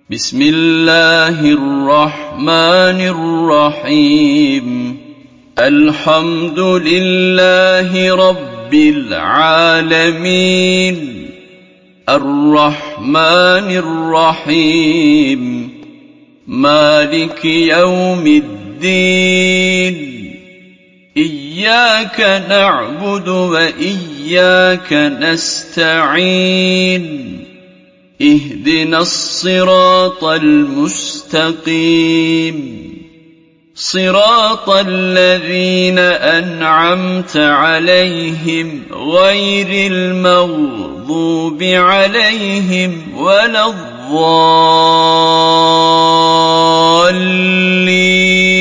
بسم الله الرحمن الرحيم. الحمد لله رب العالمين، الرحمن الرحيم، مالك يوم الدين. إياك نعبد وإياك نستعين، اهدنا الصراط المستقيم، صراط الذين أنعمت عليهم غير المغضوب عليهم ولا الضالين.